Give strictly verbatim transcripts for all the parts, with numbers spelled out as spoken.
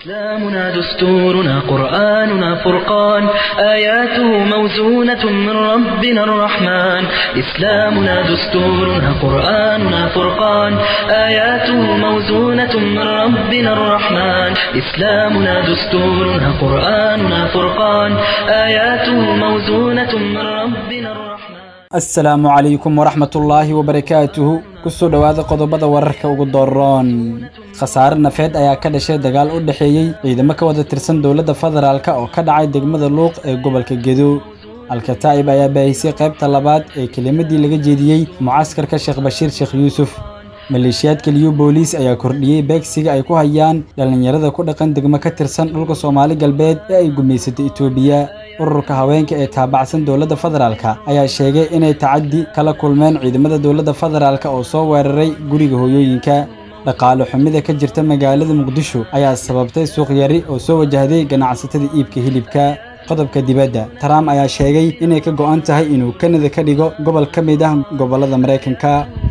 إسلامنا دستورنا قرآننا فرقان آياته موزونة من ربنا الرحمن إسلامنا دستورنا قرآننا فرقان آياته موزونة من ربنا الرحمن إسلامنا دستورنا قرآننا فرقان آياته موزونة من ربنا الرحمن السلام عليكم ورحمة الله وبركاته kusoo dhawaada qodobada wararka ugu dooran khasaare nafeed ayaa ka dhashay dagaal u dhaxeeyay ciidamo ka wada tirsan dawladda federaalka oo ka dhacay degmada Luuq ee gobolka Gedo Al-Kataib ayaa baahisay qaybta labaad ee kelimadii laga jeediyay mucaskarka Sheekh Bashiir Sheekh Yuusuf maleeshiyaadka liyu booliis ayaa kordhiyay beegsiga ay ku hayaan dhalinyarada ku dhaqan degmo ka tirsan dhulka Soomaali galbeed ee ay gumeysatay Itoobiya ururka haweenka ee taabacsan dawladda federaalka ayaa sheegay inay tacaddi kala kulmeen ciidamada dawladda federaalka oo soo weeraray guriga hooyooyinka dhaqaale xumida ka jirta magaalada Muqdisho ayaa sababtay suuq yari oo soo wajahday ganacsatada iibka hilibka qodobka dibadda Trump ayaa sheegay inay ka go'an tahay inuu Canada ka dhigo gobol ka mid ah gobolada Mareykanka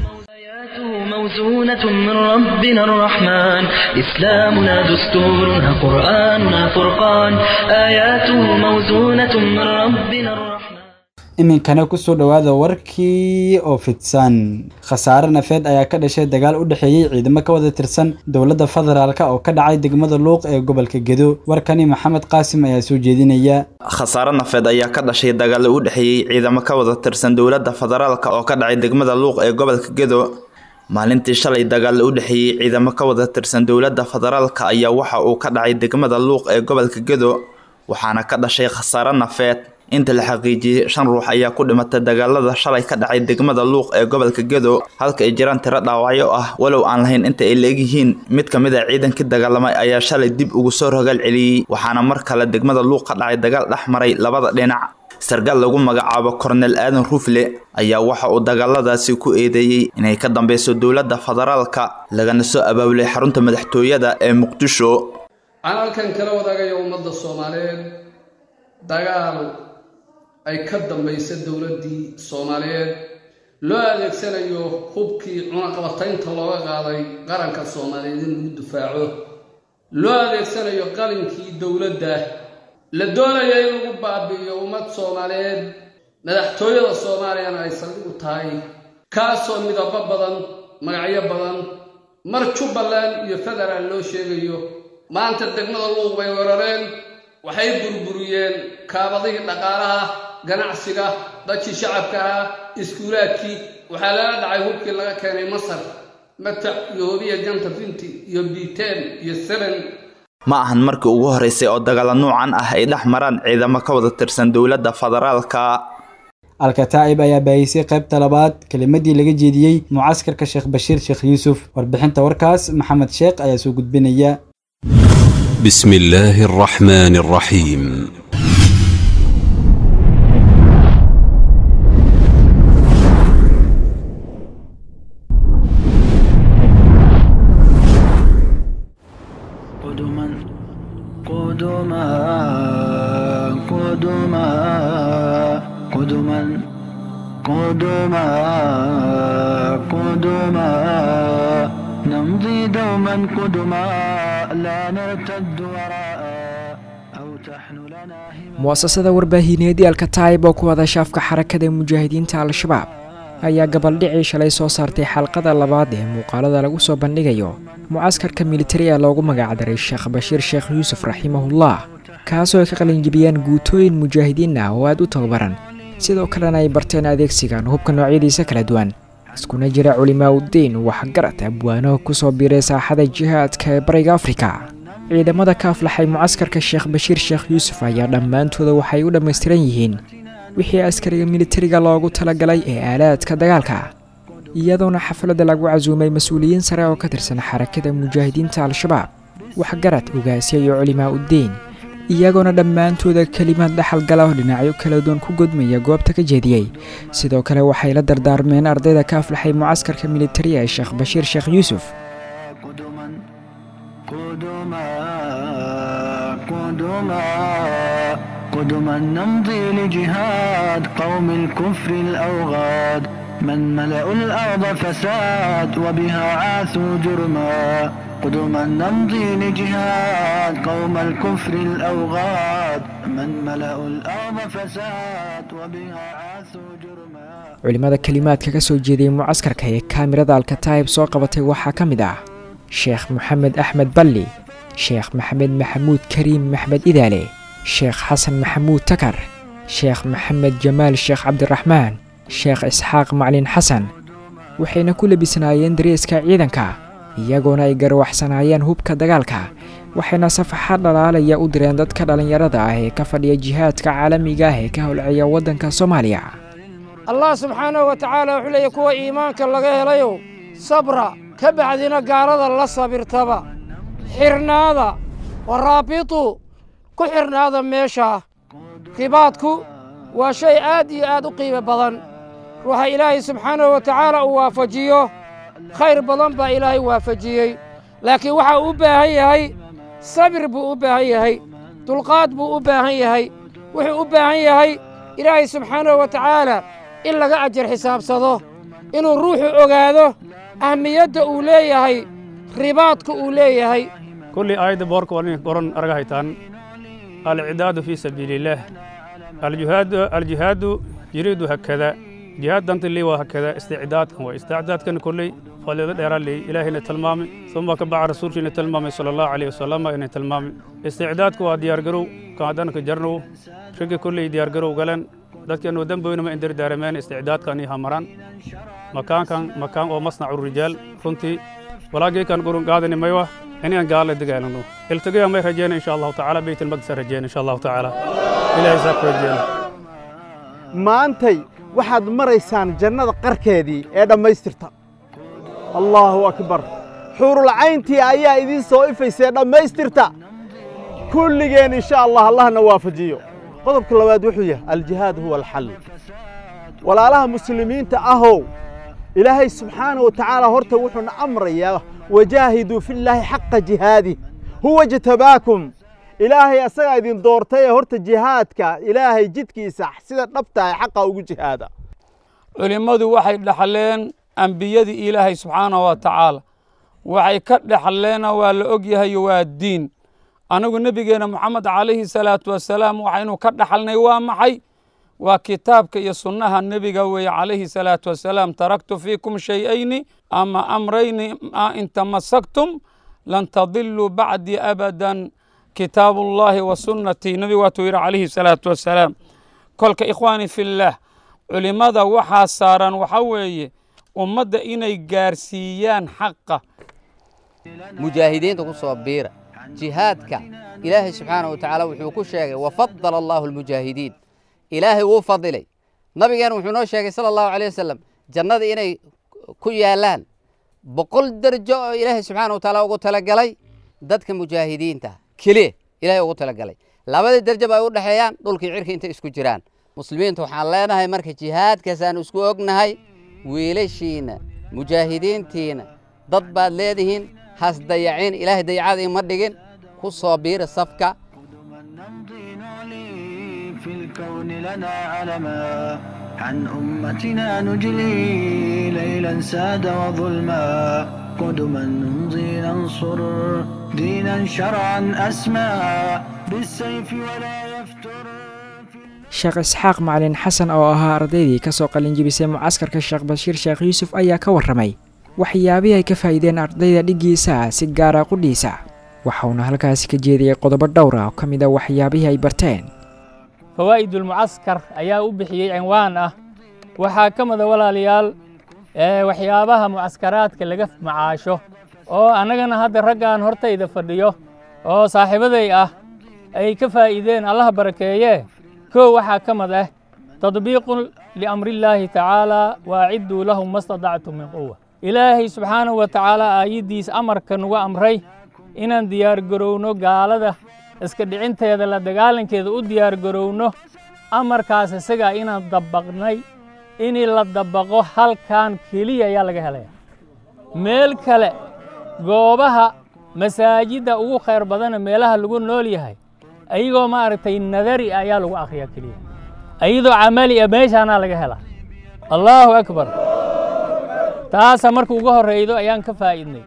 موزونة من ربنا الرحمن إسلامنا دستورنا قرآننا فرقان آياته موزونة من ربنا الرحمن iminkana ku soo dhawaada warkii oo fidsan khasaare nafeed ayaa ka dhashay dagaal u dhaxeeyay ciidamo ka wada tirsan dawladda federaalka oo ka dhacay degmada Luuq ee gobolka Gedo warkani Maxamed Qaasim ayaa soo jeedinaya khasaare nafeed ayaa ka dhashay dagaal u dhaxeeyay ciidamo ka wada tirsan dawladda federaalka oo ka dhacay degmada Luuq ee gobolka Gedo maalintii shalay dagaal u dhaxeeyay ciidamo ka wada tirsan dawladda federaalka ayaa waxa uu ka dhacay degmada Luuq ee gobolka Gedo waxaana ka dhashay khasaare nafeed inta la xaqiijiyay shan ruux ayaa ku dhimatay dagaalada shalay ka dhacay degmada Luuq ee gobolka Gedo halka ay jiraan tiro dhaawacyo ah walow aan lahayn inta ay leeyihiin mid kamid ah ciidankii dagaalamay ayaa shalay dib ugu soo rogal celiyay waxaana mar kale degmada Luuq ka dhacay dagaal dhaxmaray labada dhinac sargal lagu magacaabo Colonel Aadan Rufle ayaa waxa uu dagaaladaasi ku eedeeyay inay ka dambayso dawladda federaalka lagana soo abaabulay xarunta madaxtooyada ee Muqdisho halkan kala wadaagayo ummadda Soomaaliyeed dagaal ay ka dambayso dawladdii Soomaaliyeed loo adeegsanayo hubkii cunaqabataynta looga qaaday qaranka Soomaaliyeed in lagu difaaco loo adeegsanayo qalinkii dawladda la doonayo in lagu baabi'iyo ummad Soomaaliyeed madaxtooyada Soomaaliya ay saldhig u tahay kaasoo midabo badan magacyo badan mar Jubbaland iyo federaal loo sheegayo maanta degmada Luuq bay weerareen waxay burburiyeen kaabadii dhaqaalaha ganacsiga dadkii shacabka ah iskuulaadkii waxa la dhacay hubkii laga keenay Masar mata iyo hobiya janta finti iyo biiteen iyo seven ma ahan markii ugu horeysay oo dagaal noocan ah ay dhaxmaraan ciidamo ka wada tirsan dawladda federaalka Al-Kataib ayaa baahisay qaybta labaad kelimadii laga jeediyay mucaskarka Sheekh Bashiir Sheekh Yuusuf warbixinta warkaas Maxamed Sheekh ayaa soo gudbinaya بسم الله الرحمن الرحيم قدما قدما قدما قدما قدما قدما نمضي دوما قدما لا نرتد وراء أو تحن لنا مؤسسة warbaahineed Al-Kataib oo ku wada shafka xarakada mujaahidiinta Al-Shabaab ayaa gabaldhicii shalay soo saartay xalqada labaad ee muuqaalada lagu soo bandhigayo mucaskarka militariga loogu magac daray Sheekh Bashiir Sheekh Yuusuf rahimahullah kaasoo ay ka qalin jibiyaan guutooyin mujaahidiin ah oo aad u tababaran sidoo kalena ay barteen adeegsigan hubka noocyadiisa kala duwan iskuna jira culimaa u diin wax garad abwaano ku soo biiray saaxada jihaadka ee bariga Afrika ciidamada ka aflaxay mucaskarka Sheekh Bashiir Sheekh Yuusuf ayaa dhammaantooda waxay u dhameystiran yihiin wixii askariga militariga loogu talagalay ee aalaadka dagaalka iyadoona xafladda lagu casuumay mas'uuliyiin sare oo ka tirsan xarakada mujaahidiinta Al-Shabaab wax garad ugaasyo iyo culimaa u diin iyagoona dhammaantooda kalimaad dhaxal gala dhinacyo kala duwan ku gudmaya goobta ka jeediyay sidoo kale waxay la dardaarmeen ardayda ka aflaxay mucaskarka militariga ee Sheekh Bashiir Sheekh Yuusuf قدما نمضي لجهاد قوم الكفر الأوغاد من ملأوا الأرض فساد وبها عاثوا جرما قدما نمضي لجهاد قوم الكفر الأوغاد من ملأوا الأرض فساد وبها عاثوا جرما. culimada kalimaadka ka soo jeeday mucaskarka ee kaamirada alkataib soo qabatay waxaa ka mid ah sheekh maxamed axmed balli, sheekh maxamed maxamuud kariim maxmed idaale, sheekh xasan maxamuud takar, sheekh maxamed jamaal sheekh cabdiraxmaan, sheekh isxaaq maclin xasan. waxayna ku labisnaayeen dareeska ciidanka iyagoona ay garwaxsanaayeen hubka dagaalka, waxayna safaxad dhalaalaya u direen dadka dhallinyarada ah ee ka fadhiya jihaadka caalamiga ah ee ka howlceeya waddanka Soomaaliya. الله سبحانه وتعالى وحلي كوا إيمانك اللي هلايو صبرا كبعدنا قارض الله صبر تبا حرنا هذا والرابطو كحرنا هذا ميشا قباتكو وشيء آدي آدو قيمة بضن روح إلهي سبحانه وتعالى وافجيه خير بضن با إلهي وافجيه لكن وحا أبا هي هي صبر بو أبا هي هي تلقات بو أبا هي هي وحي أبا هي هي إلهي سبحانه وتعالى in laga ajar xisaabsado inuu ruuxu ogaado ahmiyadda uu leeyahay ribaadka uu leeyahay kulli aayada boorka waa qoran araga haytaan al-idaadu fi sabiilillah al-jihad al-jihad yuriidu hakada jihad danta li waa hakada isti'daadkan waa isti'daadkan kulli fadhila dheeralay ilaahina tilmaamay thumma ka baa rasuulkiina tilmaamay sallallahu alayhi wasallam inay tilmaamay isti'daadku waa diyaar garow kaadan ka jarno shaqo kulli diyaar garow galan dadkan oo dambayna ma indir daarameen isti'daadkan iyo hamaran makaankan makaan oo masnacu rijaal runtii walaagay kan gurun qaadani maywa inaan gaala dagaalano iltigaa may rajeena insha Allah ta'ala baytul maqdis rajeena insha Allah ta'ala ilaahay saak rajeena maantay waxaad maraysaan jannada qarkeedii ee dhamaystirta Allahu akbar xurul cayntii ayaa idin soo ifaysay dhamaystirta kulligeen insha Allah Allahna waafajiyo qodobka labaad wuxuu yahay al-jihaad huwa al-hal walaalaha muslimiinta ahow ilaahay subxaanahu wa ta'aala horta wuxuu amrayaa wajaahidu fillahi haqqa jihaadi huwa jatabaakum ilaahay asaga idin doortay horta jihaadka ilaahay jidkiisa sida dhabta ah xaqa ugu jihaada culimadu waxay dhaxleen anbiyadii ilaahay subxaanahu wa ta'aala waxay ka dhaxleen waa la og yahay waa diin anagu nabigeena maxamed calayhi salaatu wasalaam waxaynu ka dhaxalnay waa maxay waa kitaabka iyo sunnaha nabiga weeye calayhi salaatu wasalaam taraktu fiikum shay'ayni ama amrayni in tamassaktum lan tadillu bacdi abadan kitaabullahi wa sunnatii nabigu waatuu yidhi calayhi salaatu wasalaam kolka ikhwaani fillaah culimmada waxaa saaran waxa weeye ummadda inay gaarsiiyaan xaqa mujaahidiinta ku soo biira jihaadka ilaahay subxaanahu wa tacaala wuxuu ku sheegay wafadala allahu almujaahidiin ilaahay wuu fadilay nabigeena wuxuu noo sheegay sala allahu calayh wasalam jannada inay ku yaalaan boqol darajo oo ilaahay subxaanahu wa tacaala ugu talagalay dadka mujaahidiinta keliya ilaahay ugu talagalay labada darajo ay u dhaxeeyaan dhulkii cirka inta isku jiraan muslimiinta waxaan leenahay marka jihaadkaasaan isku ognahay wiilashiina mujaahidiintiina dad baad leedihiin has dayacin ilaahay dayacada ima dhigin ku soo biira safka في الكون لنا علما عن أمتنا نجلي ليلا ساد وظلما قدما نمضي ننصر دينا شرعا أسمى بالسيف ولا يفتر. sheekh isxaaq macalin xasan oo ahaa ardaydii ka soo qalin jebisay mucaskarka sheekh bashiir sheekh yuusuf ayaa ka warramay waxyaabihii ay ka faa'iideen ardayda dhigiisa si gaara qudhiisa waxauna halkaasi ka jeediyey qodobo dhowr ah oo ka mid ah waxyaabihii ay barteen فوائد المعسكر أيها وبحيي عنوان أه وحا كمدا والاليال أه وحيابها معسكرات كاللقف معاشه أو أنا هذا الرقان هرتا إذا فرديو أو صاحب ذي أه أي كفائدين الله بركيه كو وحا كمدا تطبيق لأمر الله تعالى وأعدوا لهم ما استطعتم من قوة إلهي سبحانه وتعالى أيديس أمر كانوا أمري إن ديار قرونو قال ده iska dhicinteeda la dagaalankeeda u diyaar garowno amarkaas isaga inaan dabaqnay in la dabaqo halkan kaliya ayaa laga helaya meel kale goobaha masaajida ugu khayr badan meelaha lagu nool yahay ayagoo ma aragtay nadari ayaa lagu akhriyaa kaliya ayadoo amali meeshana laga helaa Allahu akbar taas markuu ugu horeeydo ayaan ka faa'iidnay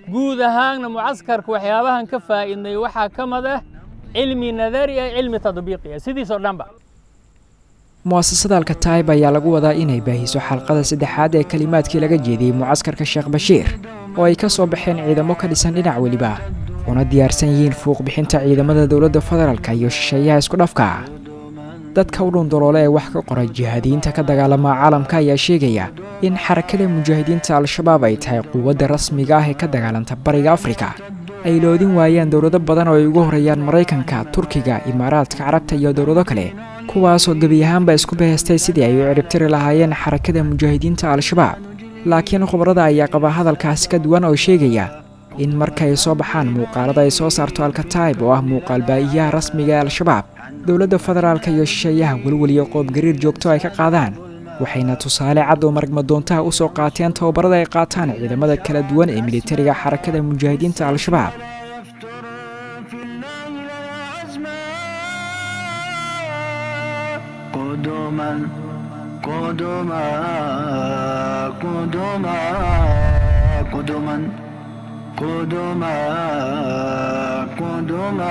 guud ahaanna mucaskarka waxyaabahan ka faa'iidnay waxaa ka mid ah cilmi nadari ah cilmi tadbiiqi ah sidiisoo dhanba mu'asasada alkataib ayaa lagu wadaa inay baahiso xalqada saddexaad ee kalimaadkii laga jeediyey mucaskarka sheekh bashiir oo ay ka soo baxeen ciidamo ka dhisan dhinac weliba una diyaarsan yihiin fuuq bixinta ciidamada dowladda federaalka iyo shisheeyaha isku dhafka dadka u dhundoloole ee wax ka qoray jihaadiyiinta ka dagaalama caalamka ayaa sheegaya in xarakada mujaahidiinta al-shabaab ay tahay quwadda rasmiga ah ee ka dagaalanta bariga afrika ay loodin waayaan dowlado badan oo ay ugu horeeyaan maraykanka turkiga imaaraadka carabta iyo dowlado kale kuwaasoo gebi ahaanba isku bahaystay sidii ay u ciribtiri lahaayeen xarakada mujaahidiinta al-shabaab laakiin khubarada ayaa qaba hadalkaasi ka duwan oo sheegaya in markay soo baxaan muuqaalada ay soo saarto alkataib oo ah muuqaal baa'iyaha rasmiga ee al-shabaab dowladda federaalka iyo shisheeyaha welweliyo qoobgariir joogto ay ka qaadaan waxayna tusaale cad oo maragmadoontaha u soo qaateen tababarada ay qaataan ciidamada kala duwan ee militariga xarakada mujaahidiinta al-shabaab قدما قدما قدما قدما قدما قدما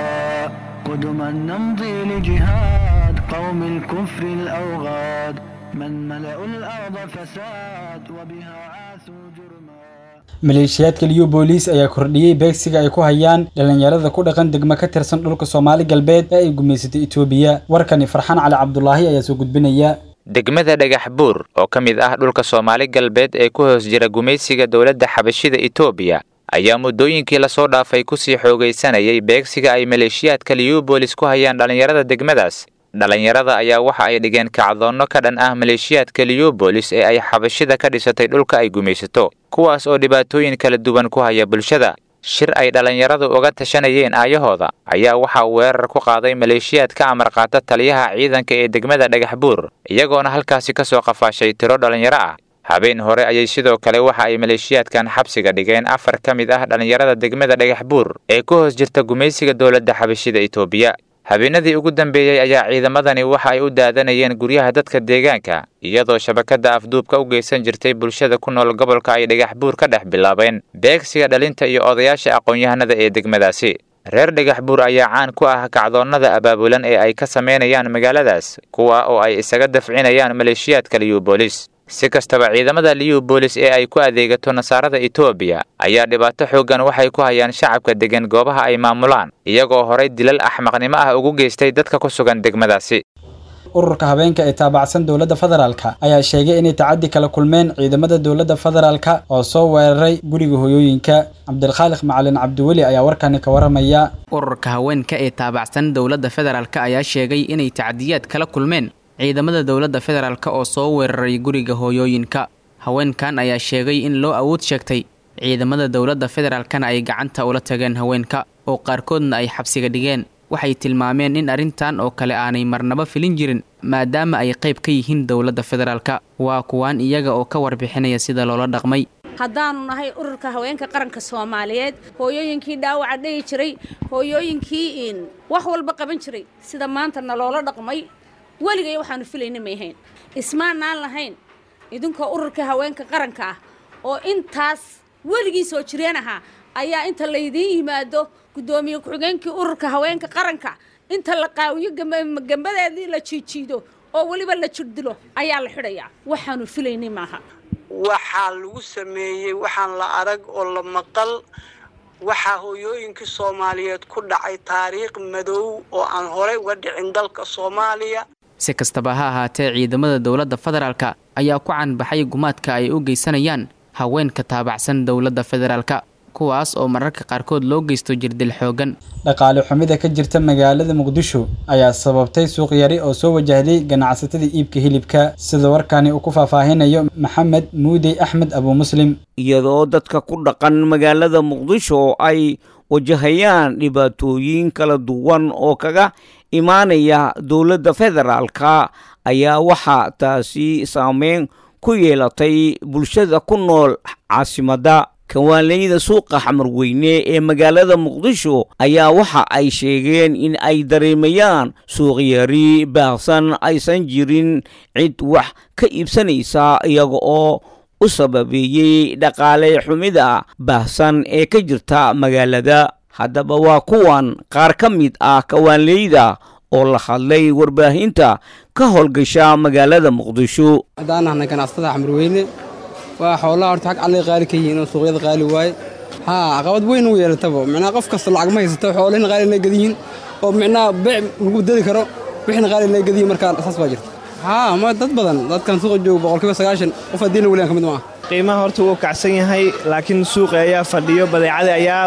قدما نمضي لجهاد قوم الكفر الأوغاد من ملأوا الأرض فساد وبها عاثوا جرما maleeshiyaadka liyo booliis ayaa kordhiyey beegsiga ay ku hayaan dhalinyarada ku dhaqan degmo ka tirsan dhulka Soomaali galbeed ee ay gumeysatay Itoobiya warkani Farxaan Cali Cabdullaahi ayaa soo gudbinaya degmada dhagax buur oo ka mid ah dhulka Soomaali galbeed ee ku hoos jira gumeysiga dawladda xabashida Itoobiya ayaa muddooyinkii la soo dhaafay ku sii xoogeysanayay beegsiga ay maleeshiyaadka liyo booliis ku hayaan dhalinyarada degmadaas dhalinyarada ayaa waxa ay dhigeen kacdoonno ka dhan ah maleeshiyaadka liyo booliis ee ay xabashida ka dhisatay dhulka ay gumeysato kuwaas oo dhibaatooyin kala duwan ku haya bulshada shir ay dhalinyaradu uga tashanayeen aayahooda ayaa waxa weerar ku qaaday maleeshiyaad ka amar qaata taliyaha ciidanka ee degmada dhagax buur iyagoona halkaasi ka soo qafaashay tiro dhalinyaro ah habeen hore ayay sidoo kale waxa ay maleeshiyaadkan xabsiga dhigeen afar ka mid ah dhalinyarada degmada dhagax buur ee ku hoos jirta gumeysiga dawladda xabashida Itoobiya habeenadii ugu dambeeyay ayaa ciidamadani waxa ay u daadanayeen guryaha dadka deegaanka iyadoo shabakada afduubka u geysan jirtay bulshada ku nool gobolka ay dhagax buur ka dhex bilaabeen beegsiga dhalinta iyo odayaasha aqoon-yahanada ee degmadaasi reer dhagax buur ayaa caan ku ah kacdoonnada abaabulan ee ay ka sameynayaan magaaladaas kuwa oo ay isaga dafcinayaan maleeshiyaadka liyo booliis si kastaba ciidamada liyo booliis ee ay ku adeegato nasaarada Itoobiya ayaa dhibaato xoogan waxay ku hayaan shacabka degan goobaha ay maamulaan iyagoo horay dilal axmaqnimo ah ugu geystay dadka ku sugan degmadaasi ururka habeenka ee taabacsan dawladda federaalka ayaa sheegay inay tacaddi kala kulmeen ciidamada dawladda federaalka oo soo weeraray guriga hooyooyinka Cabdilkhaaliq Macalin Cabdiweli ayaa warkani ka waramaya ururka haweenka ee taabacsan dawladda federaalka ayaa sheegay inay tacaddiyaad kala kulmeen ciidamada dawladda federaalka oo soo weeraray guriga hooyooyinka haweenkan ayaa sheegay in loo awood sheegtay ciidamada dawladda federaalkana ay gacanta ula tageen haweenka oo qaarkoodna ay xabsiga dhigeen waxay tilmaameen in arrintan oo kale aanay marnaba filin jirin maadaama ay qayb ka yihiin dawladda federaalka waa kuwaan iyaga oo ka warbixinaya sida loola dhaqmay haddaanu nahay ururka haweenka qaranka Soomaaliyeed hooyooyinkii dhaawaca dhigi jiray hooyooyinkii in wax walba qaban jiray sida maanta naloola dhaqmay waligay waxaanu filaynay ma ahayn ismaanaan lahayn idinka ururka haweenka qaranka ah oo intaas waligii soo jireen aha ayaa inta la idin yimaado gudoomiye ku-xigeenkii ururka haweenka qaranka inta la qaawiyo gambadeedii la jiijiido oo waliba la jirdilo ayaa la xidhayaa waxaanu filaynay maaha waxaa lagu sameeyey waxaan la arag oo la maqal waxaa hooyooyinka Soomaaliyeed ku dhacay taariikh madow oo aan hore uga dhicin dalka Soomaaliya si kastaba ha ahaatee ciidamada dawladda federaalka ayaa ku canbaxay gumaadka ay u geysanayaan haweenka taabacsan dawladda federaalka kuwaas oo mararka qaarkood loo geysto jirdil xoogan dhaqaale xumida ka jirta magaalada Muqdisho ayaa sababtay suuq yari oo soo wajahday ganacsatada iibka hilibka sida warkani uu ku faahfaahinayo Maxamed Muudi Axmed Abu Muslim iyadoo dadka ku dhaqan magaalada Muqdisho ay wajahayaan dhibaatooyin kala duwan oo kaga imaanaya dawladda federaalka ayaa waxa taasi saameyn ku yeelatay bulshada ku nool caasimada kawaanleyda suuqa xamarweyne ee magaalada Muqdisho ayaa waxa ay sheegeen in ay dareemayaan suuq yari baaqsan aysan jirin cid wax ka iibsanaysa iyaga oo u sababeeyey dhaqaale xumida baahsan ee ka jirta magaalada. haddaba waa kuwan qaar ka mid ah kawaanleyda oo la hadlay warbaahinta ka howlgasha magaalada muqdisho. haddaan nahnay ganacsatada xamrweyne waa xoolaha horta xag alle qaali ka yihiin oo suuqyada qaali waaye haa caqabad weyn u yeelataba micnaa qof kasta lacag ma haysato xoolihina qaali inay gadiyiin oo micnaa beec lagu dadi karo wixina qaali inay gadiyiin markaa saas baa jirta haa ma dad badan dadkan suuqa jooga boqolkiiba sagaashan qof haddii la weliyan ka mid maaha qiimaha horta wuu kacsan yahay laakiin suuqa ayaa fadhiyo badeecada ayaa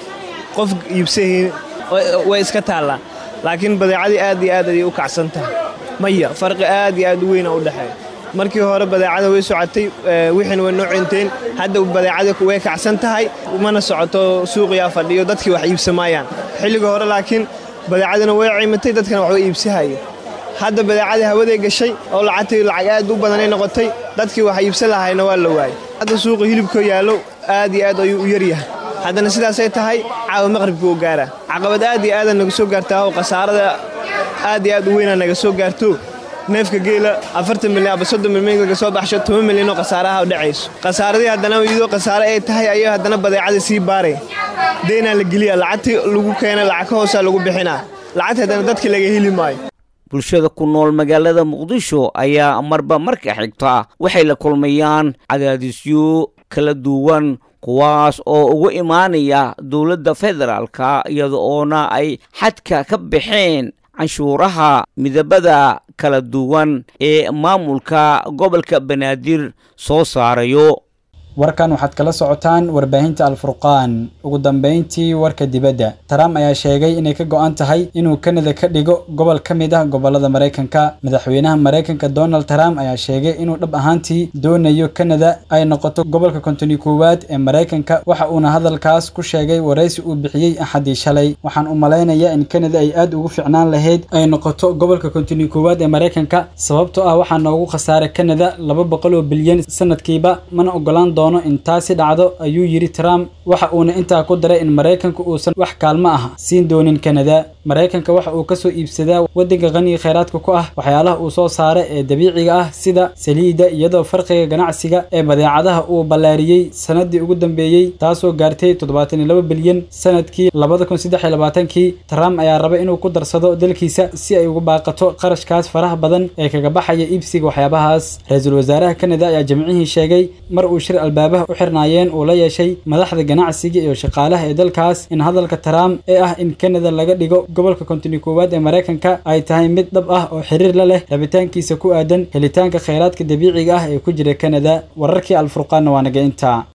qof iibsahiin way iska taallaa laakiin badeecadii aad iyo aad ayay u kacsan tahay maya farqi aad iyo aad u weyn u dhexeeya markii hore badeecada way socotay wixiina way noo cinteen hadda badeecada way kacsan tahay mana socoto suuqiyaa fadhiyo dadkii wax iibsamayaan xilliga hore laakiin badeecadina way ciimatay dadkana wax way iibsahayeen hadda badeecadii hawaday gashay oo lacagtii lacag aad u badanay noqotay dadkii wax iibsan lahayna waa la waayay hadda suuqa hilibka yaalo aad iyo aad ayuu u yar yahay haddana sidaasay tahay caawa maqribka uu gaaraa caqabad aad iyo aada naga soo gaartaa oo khasaarada aad iyo aad u weynaa naga soo gaarto neefka geela afartan milyan aba soddon milyan laga soo baxsho toban milyan oo khasaaraha u dhacayso khasaaradii haddana iyadoo khasaare ay tahay ayaa haddana badeecada sii baaray deynaa la geliyaa lacagtii lagu keenay lacag ka hoosaa lagu bixinaa lacagta haddana dadka laga heli maayo. bulshada ku nool magaalada muqdisho ayaa marba marka xigta waxay la kulmayaan cadaadisyo kala duwan kuwaas oo ugu imaanaya dowladda federaalka iyada oona ay xadka ka baxeen canshuuraha midabada kala duwan ee maamulka gobolka banaadir soo saarayo. warkan waxaad kala socotaan warbaahinta alfurqaan. ugu dambeyntii warka dibadda, Trump ayaa sheegay inay ka go'an tahay inuu Canada ka dhigo gobol ka mid ah gobolada Mareykanka. Madaxweynaha Mareykanka Donald Trump ayaa sheegay inuu dhab ahaantii doonayo Canada ay noqoto gobolka konton iyo koowaad ee Mareykanka. waxa uuna hadalkaas ku sheegay wareysi uu bixiyay Axadii shalay. waxaan u maleynayaa in Canada ay aad ugu fiicnaan lahayd ay noqoto gobolka konton iyo koowaad ee Mareykanka sababtoo ah waxaa noogu khasaaray Canada laba boqol oo bilyan sanadkiiba, mana ogolaan intaasi dhacdo ayuu yiri Trump. waxa uuna intaa ku daray in Mareykanku uusan wax kaalmo ah siin doonin Canada. Mareykanka waxa uu ka soo iibsadaa waddanka qaniga kheyraadka ku ah waxyaalaha uu soo saaray ee dabiiciga ah sida saliidda, iyadoo farqiga ganacsiga ee badeecadaha uu ballaariyay sanadii ugu dambeeyay taasoo gaartay toddobaatan iyo laba bilyan sanadkii labada kun saddex iyo labaatan-kii. Trump ayaa raba inuu ku darsado dalkiisa si ay uga baaqato qarashkaas faraha badan ee kaga baxaya iibsiga waxyaabahaas. Ra'iisul Wasaaraha Canada ayaa jamcihii sheegay mar uu shir albaabaha u xirnaayeen uu la yeeshay madaxda ganacsiga iyo shaqaalaha ee dalkaas in hadalka Trump ee ah in Canada laga dhigo gobolka konton iyo koowaad ee Mareykanka ay tahay mid dhab ah oo xiriir la leh rabitaankiisa ku aadan helitaanka kheyraadka dabiiciga ah ee ku jira Canada. wararkii alfurqaan waa naga intaa.